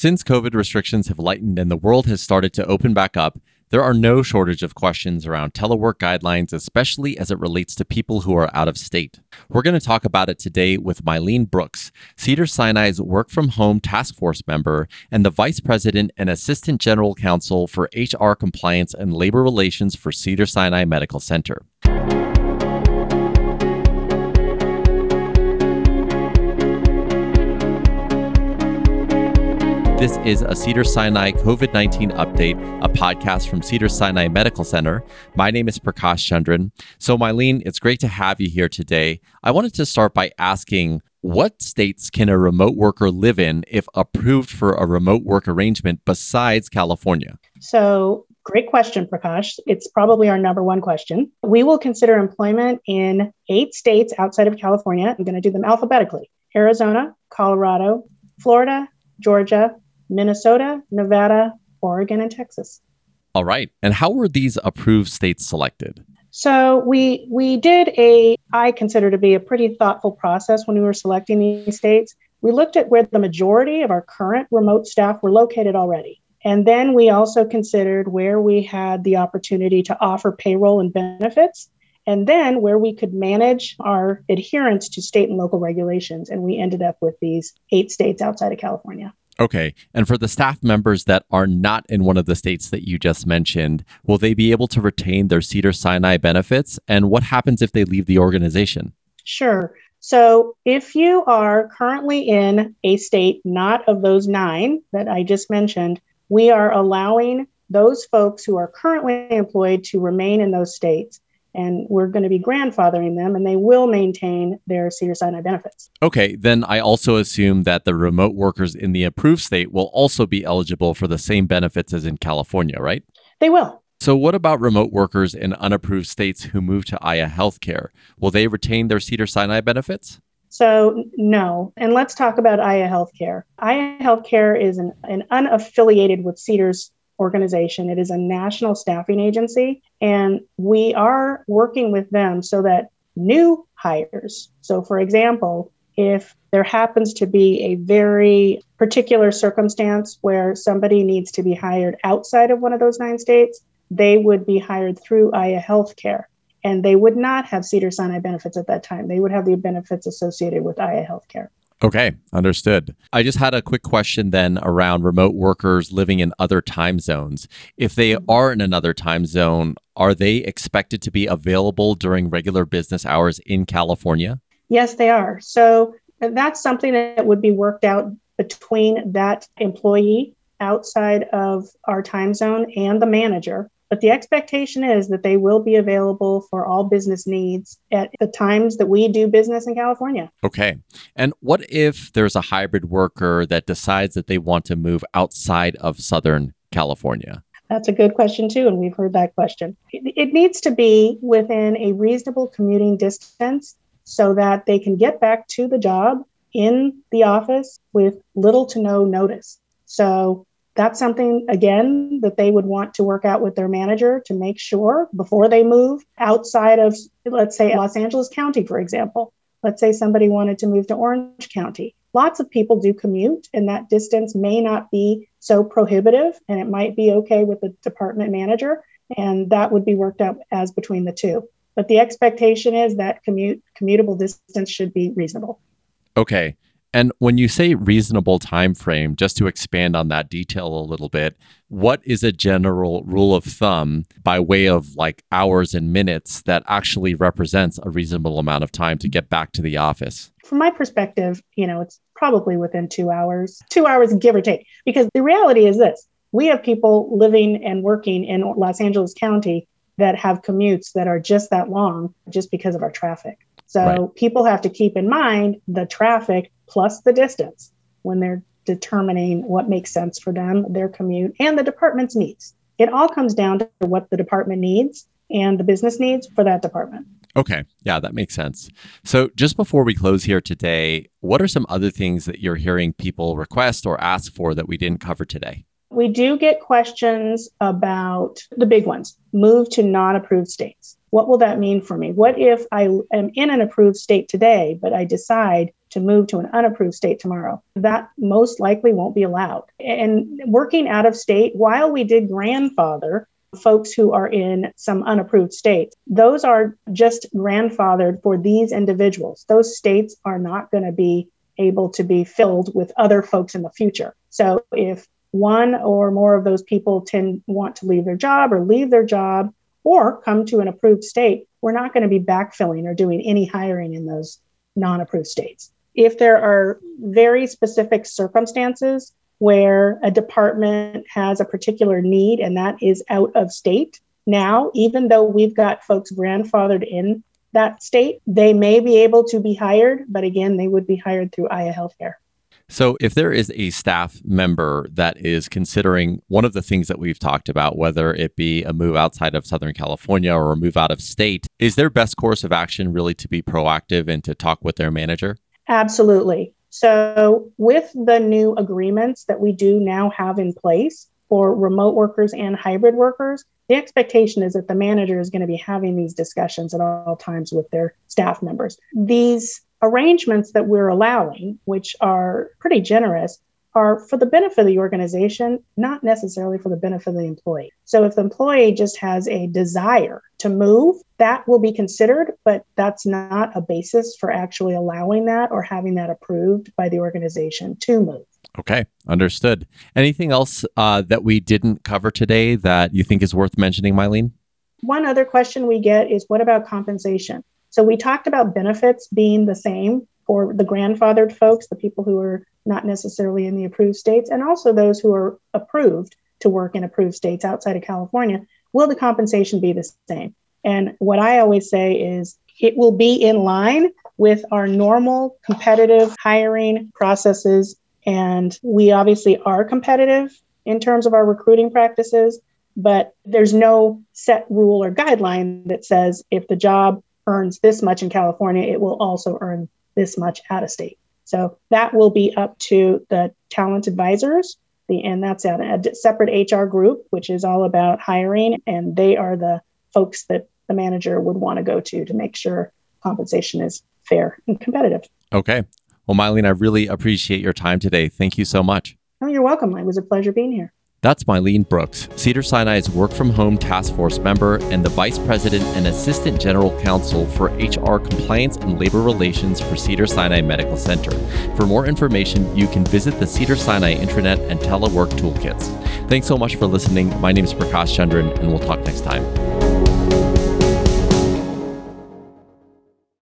Since COVID restrictions have lightened and the world has started to open back up, there are no shortage of questions around telework guidelines, especially as it relates to people who are out of state. We're going to talk about it today with Mylene Brooks, Cedars-Sinai's Work From Home Task Force member and the Vice President and Assistant General Counsel for HR Compliance and Labor Relations for Cedars-Sinai Medical Center. This is a Cedars-Sinai COVID-19 update, a podcast from Cedars-Sinai Medical Center. My name is Prakash Chandran. So, Mylene, it's great to have you here today. I wanted to start by asking, what states can a remote worker live in if approved for a remote work arrangement besides California? So, great question, Prakash. It's probably our number one question. We will consider employment in 8 states outside of California. I'm going to do them alphabetically: Arizona, Colorado, Florida, Georgia, Minnesota, Nevada, Oregon, and Texas. All right. And how were these approved states selected? So we did I consider to be a pretty thoughtful process when we were selecting these states. We looked at where the majority of our current remote staff were located already. And then we also considered where we had the opportunity to offer payroll and benefits, and then where we could manage our adherence to state and local regulations. And we ended up with these 8 states outside of California. Okay. And for the staff members that are not in one of the states that you just mentioned, will they be able to retain their Cedars-Sinai benefits? And what happens if they leave the organization? Sure. So if you are currently in a state not of those 9 that I just mentioned, we are allowing those folks who are currently employed to remain in those states. And we're going to be grandfathering them, and they will maintain their Cedars-Sinai benefits. Okay, then I also assume that the remote workers in the approved state will also be eligible for the same benefits as in California, right? They will. So what about remote workers in unapproved states who move to Aya Healthcare? Will they retain their Cedars-Sinai benefits? So no. And let's talk about Aya Healthcare. Aya Healthcare is an unaffiliated with Cedars organization. It is a national staffing agency, and we are working with them so that new hires, so for example, if there happens to be a very particular circumstance where somebody needs to be hired outside of one of those 9 states, they would be hired through Aya Healthcare, and they would not have Cedars-Sinai benefits at that time. They would have the benefits associated with Aya Healthcare. Okay, understood. I just had a quick question then around remote workers living in other time zones. If they are in another time zone, are they expected to be available during regular business hours in California? Yes, they are. So that's something that would be worked out between that employee outside of our time zone and the manager. But the expectation is that they will be available for all business needs at the times that we do business in California. Okay. And what if there's a hybrid worker that decides that they want to move outside of Southern California? That's a good question, too, and we've heard that question. It needs to be within a reasonable commuting distance so that they can get back to the job in the office with little to no notice. So that's something, again, that they would want to work out with their manager to make sure before they move outside of, let's say, Los Angeles County, for example. Let's say somebody wanted to move to Orange County. Lots of people do commute, and that distance may not be so prohibitive, and it might be okay with the department manager, and that would be worked out as between the two. But the expectation is that commutable distance should be reasonable. Okay. And when you say reasonable time frame, just to expand on that detail a little bit, what is a general rule of thumb by way of like hours and minutes that actually represents a reasonable amount of time to get back to the office? From my perspective, it's probably within 2 hours, give or take, because the reality is this: we have people living and working in Los Angeles County that have commutes that are just that long just because of our traffic. So right. People have to keep in mind the traffic plus the distance when they're determining what makes sense for them, their commute, and the department's needs. It all comes down to what the department needs and the business needs for that department. Okay. Yeah, that makes sense. So just before we close here today, what are some other things that you're hearing people request or ask for that we didn't cover today? We do get questions about the big ones: move to non-approved states. What will that mean for me? What if I am in an approved state today, but I decide to move to an unapproved state tomorrow. That most likely won't be allowed. And working out of state, while we did grandfather folks who are in some unapproved states, those are just grandfathered for these individuals. Those states are not going to be able to be filled with other folks in the future. So if one or more of those people want to leave their job or come to an approved state, we're not going to be backfilling or doing any hiring in those non-approved states. If there are very specific circumstances where a department has a particular need and that is out of state, now, even though we've got folks grandfathered in that state, they may be able to be hired, but again, they would be hired through Aya Healthcare. So if there is a staff member that is considering one of the things that we've talked about, whether it be a move outside of Southern California or a move out of state, is their best course of action really to be proactive and to talk with their manager? Absolutely. So with the new agreements that we do now have in place for remote workers and hybrid workers, the expectation is that the manager is going to be having these discussions at all times with their staff members. These arrangements that we're allowing, which are pretty generous, are for the benefit of the organization, not necessarily for the benefit of the employee. So if the employee just has a desire to move, that will be considered, but that's not a basis for actually allowing that or having that approved by the organization to move. Okay, understood. Anything else that we didn't cover today that you think is worth mentioning, Mylene? One other question we get is, what about compensation? So we talked about benefits being the same for the grandfathered folks, the people who are not necessarily in the approved states, and also those who are approved to work in approved states outside of California. Will the compensation be the same? And what I always say is it will be in line with our normal competitive hiring processes. And we obviously are competitive in terms of our recruiting practices, but there's no set rule or guideline that says if the job earns this much in California, it will also earn this much out of state. So that will be up to the talent advisors, and that's a separate HR group, which is all about hiring, and they are the folks that the manager would want to go to make sure compensation is fair and competitive. Okay. Well, Mylene, I really appreciate your time today. Thank you so much. Oh, you're welcome. It was a pleasure being here. That's Mylene Brooks, Cedars-Sinai's Work From Home Task Force member and the Vice President and Assistant General Counsel for HR Compliance and Labor Relations for Cedars-Sinai Medical Center. For more information, you can visit the Cedars-Sinai Intranet and Telework Toolkits. Thanks so much for listening. My name is Prakash Chandran, and we'll talk next time.